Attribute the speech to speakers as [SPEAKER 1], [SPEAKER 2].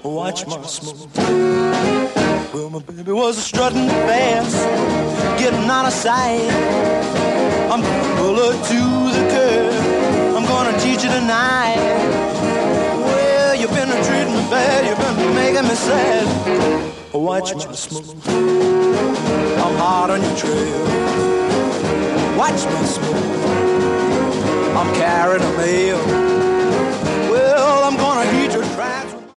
[SPEAKER 1] watch my smoke. Well, my baby was strutting fast, getting out of sight. I'm gonna pull her to the curb, I'm gonna teach her tonight. Well, you've been treating me bad, you've been making me sad. Watch my smoke, I'm hot on your trail. Watch my smoke, I'm carrying a mail.